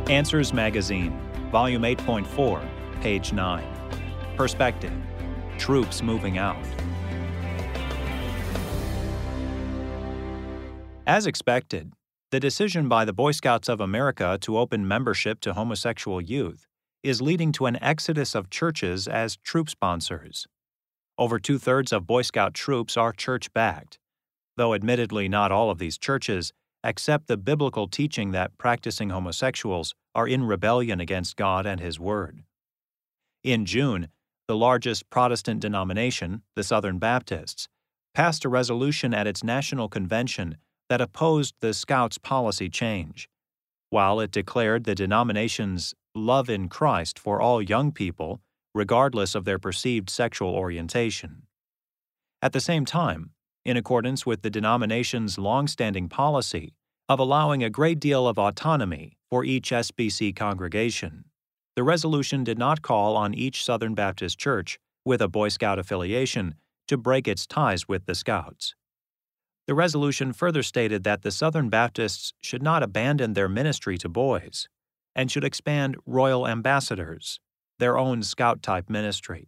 Answers Magazine, Volume 8.4, page 9. Perspective. Troops moving out. As expected, the decision by the Boy Scouts of America to open membership to homosexual youth is leading to an exodus of churches as troop sponsors. Over 2/3 of Boy Scout troops are church-backed, though admittedly not all of these churches accept the biblical teaching that practicing homosexuals are in rebellion against God and His Word. In June, the largest Protestant denomination, the Southern Baptists, passed a resolution at its national convention that opposed the Scouts' policy change, while it declared the denomination's love in Christ for all young people, regardless of their perceived sexual orientation. At the same time, in accordance with the denomination's long-standing policy of allowing a great deal of autonomy for each SBC congregation, the resolution did not call on each Southern Baptist church with a Boy Scout affiliation to break its ties with the Scouts. The resolution further stated that the Southern Baptists should not abandon their ministry to boys and should expand Royal Ambassadors, their own Scout-type ministry.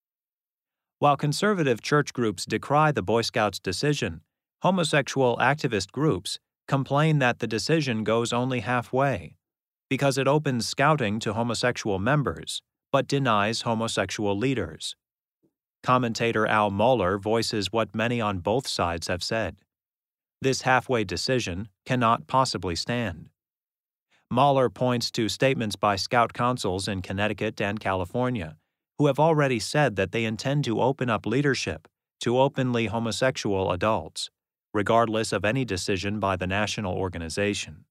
While conservative church groups decry the Boy Scouts' decision, homosexual activist groups complain that the decision goes only halfway because it opens scouting to homosexual members but denies homosexual leaders. Commentator Al Mohler voices what many on both sides have said. This halfway decision cannot possibly stand. Mohler points to statements by Scout councils in Connecticut and California who have already said that they intend to open up leadership to openly homosexual adults, regardless of any decision by the national organization.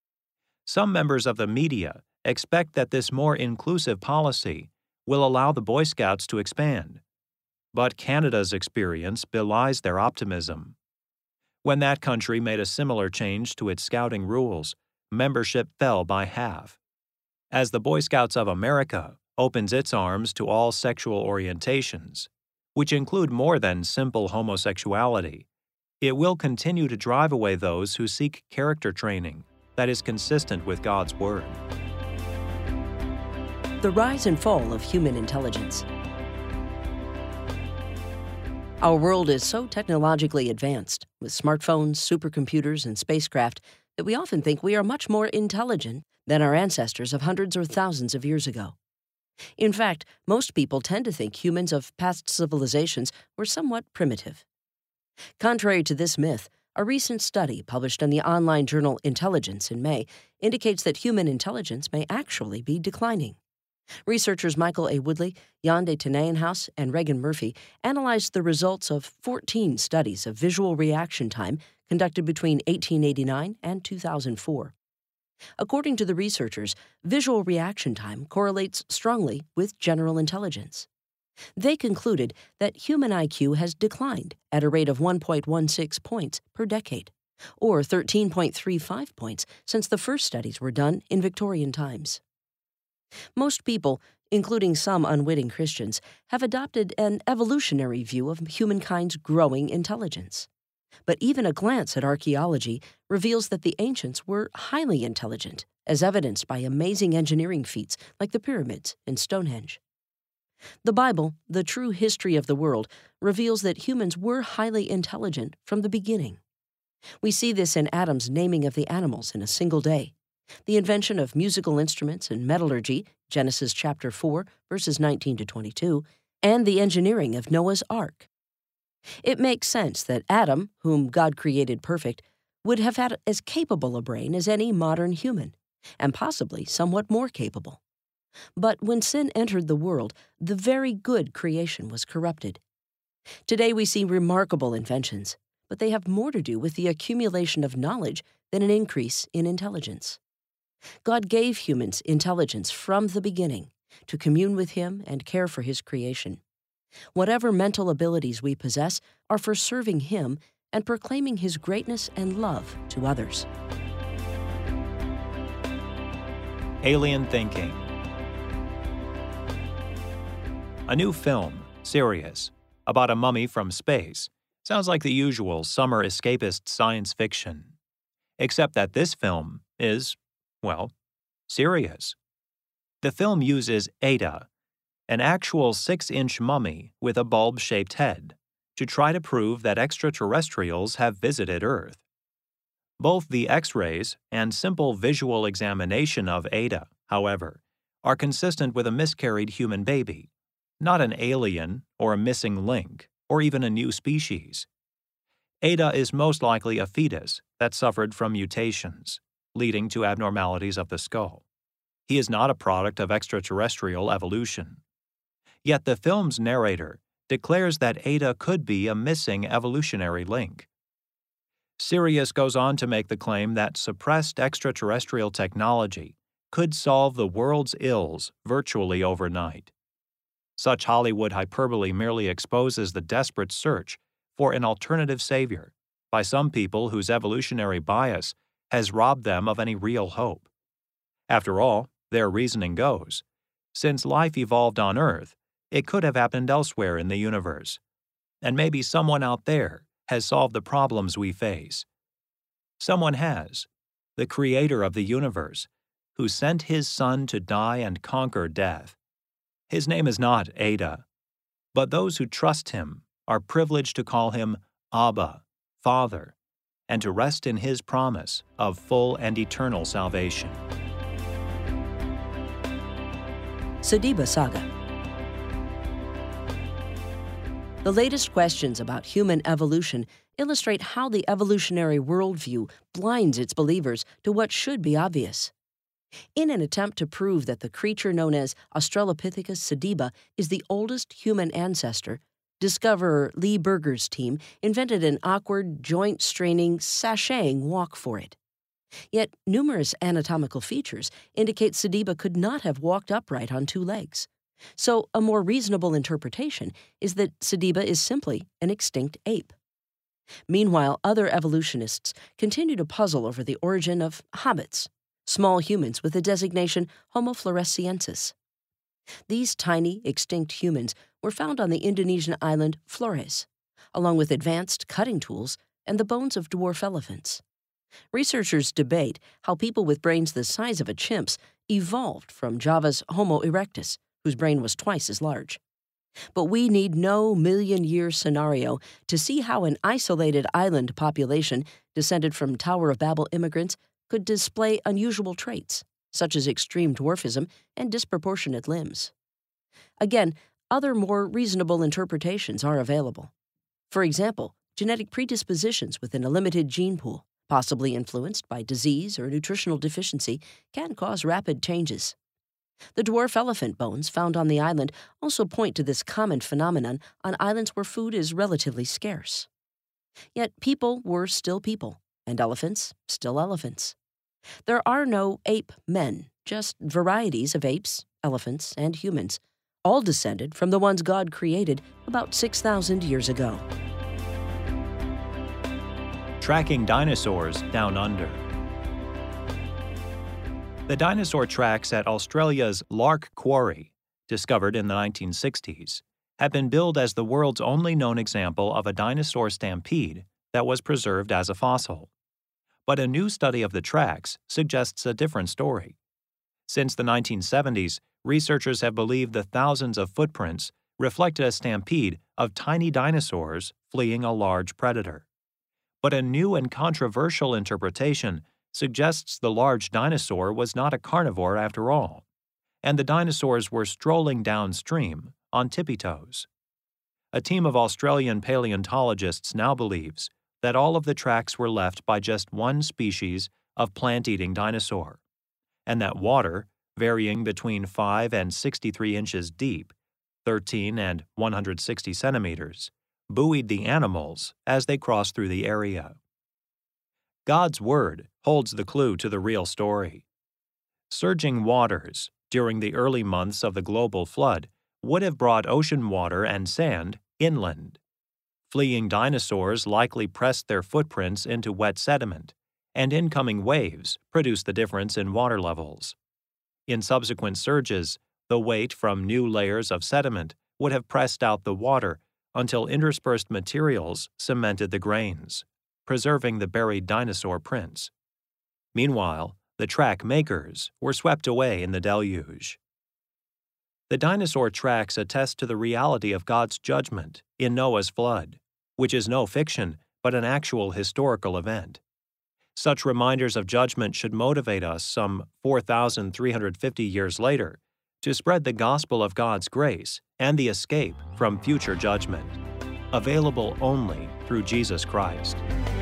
Some members of the media expect that this more inclusive policy will allow the Boy Scouts to expand, but Canada's experience belies their optimism. When that country made a similar change to its scouting rules, membership fell by half. As the Boy Scouts of America opens its arms to all sexual orientations, which include more than simple homosexuality, it will continue to drive away those who seek character training that is consistent with God's Word. The rise and fall of human intelligence. Our world is so technologically advanced, with smartphones, supercomputers, and spacecraft, that we often think we are much more intelligent than our ancestors of hundreds or thousands of years ago. In fact, most people tend to think humans of past civilizations were somewhat primitive. Contrary to this myth, a recent study published in the online journal Intelligence in May indicates that human intelligence may actually be declining. Researchers Michael A. Woodley, Jan de Teneyenhuis, and Regan Murphy analyzed the results of 14 studies of visual reaction time conducted between 1889 and 2004. According to the researchers, visual reaction time correlates strongly with general intelligence. They concluded that human IQ has declined at a rate of 1.16 points per decade, or 13.35 points since the first studies were done in Victorian times. Most people, including some unwitting Christians, have adopted an evolutionary view of humankind's growing intelligence. But even a glance at archaeology reveals that the ancients were highly intelligent, as evidenced by amazing engineering feats like the pyramids and Stonehenge. The Bible, the true history of the world, reveals that humans were highly intelligent from the beginning. We see this in Adam's naming of the animals in a single day, the invention of musical instruments and metallurgy, Genesis chapter 4, verses 19 to 22, and the engineering of Noah's Ark. It makes sense that Adam, whom God created perfect, would have had as capable a brain as any modern human, and possibly somewhat more capable. But when sin entered the world, the very good creation was corrupted. Today we see remarkable inventions, but they have more to do with the accumulation of knowledge than an increase in intelligence. God gave humans intelligence from the beginning to commune with Him and care for His creation. Whatever mental abilities we possess are for serving Him and proclaiming His greatness and love to others. Alien Thinking. A new film, Sirius, about a mummy from space, sounds like the usual summer escapist science fiction. Except that this film is, well, Serious. The film uses Ada, an actual 6-inch mummy with a bulb-shaped head, to try to prove that extraterrestrials have visited Earth. Both the X-rays and simple visual examination of Ada, however, are consistent with a miscarried human baby, not an alien or a missing link or even a new species. Ada is most likely a fetus that suffered from mutations, leading to abnormalities of the skull. He is not a product of extraterrestrial evolution. Yet the film's narrator declares that Ada could be a missing evolutionary link. Sirius goes on to make the claim that suppressed extraterrestrial technology could solve the world's ills virtually overnight. Such Hollywood hyperbole merely exposes the desperate search for an alternative savior by some people whose evolutionary bias has robbed them of any real hope. After all, their reasoning goes, since life evolved on Earth, it could have happened elsewhere in the universe, and maybe someone out there has solved the problems we face. Someone has, the creator of the universe, who sent his son to die and conquer death. His name is not Ada, but those who trust him are privileged to call him Abba, Father, and to rest in his promise of full and eternal salvation. Sadiba Saga. The latest questions about human evolution illustrate how the evolutionary worldview blinds its believers to what should be obvious. In an attempt to prove that the creature known as Australopithecus sediba is the oldest human ancestor, discoverer Lee Berger's team invented an awkward, joint-straining, sashaying walk for it. Yet numerous anatomical features indicate sediba could not have walked upright on 2 legs. So a more reasonable interpretation is that sediba is simply an extinct ape. Meanwhile, other evolutionists continue to puzzle over the origin of hobbits, small humans with the designation Homo floresiensis. These tiny, extinct humans were found on the Indonesian island Flores, along with advanced cutting tools and the bones of dwarf elephants. Researchers debate how people with brains the size of a chimp's evolved from Java's Homo erectus, whose brain was twice as large. But we need no million-year scenario to see how an isolated island population descended from Tower of Babel immigrants could display unusual traits, such as extreme dwarfism and disproportionate limbs. Again, other more reasonable interpretations are available. For example, genetic predispositions within a limited gene pool, possibly influenced by disease or nutritional deficiency, can cause rapid changes. The dwarf elephant bones found on the island also point to this common phenomenon on islands where food is relatively scarce. Yet people were still people, and elephants still elephants. There are no ape men, just varieties of apes, elephants, and humans, all descended from the ones God created about 6,000 years ago. Tracking dinosaurs down under. The dinosaur tracks at Australia's Lark Quarry, discovered in the 1960s, have been billed as the world's only known example of a dinosaur stampede that was preserved as a fossil. But a new study of the tracks suggests a different story. Since the 1970s, researchers have believed the thousands of footprints reflected a stampede of tiny dinosaurs fleeing a large predator. But a new and controversial interpretation suggests the large dinosaur was not a carnivore after all, and the dinosaurs were strolling downstream on tippy toes. A team of Australian paleontologists now believes that all of the tracks were left by just one species of plant-eating dinosaur, and that water, varying between 5 and 63 inches deep, 13 and 160 centimeters, buoyed the animals as they crossed through the area. God's Word holds the clue to the real story. Surging waters during the early months of the global flood would have brought ocean water and sand inland. Fleeing dinosaurs likely pressed their footprints into wet sediment, and incoming waves produced the difference in water levels. In subsequent surges, the weight from new layers of sediment would have pressed out the water until interspersed materials cemented the grains, preserving the buried dinosaur prints. Meanwhile, The track makers were swept away in the deluge. The dinosaur tracks attest to the reality of God's judgment in Noah's flood, which is no fiction but an actual historical event. Such reminders of judgment should motivate us some 4,350 years later to spread the gospel of God's grace and the escape from future judgment, available only through Jesus Christ.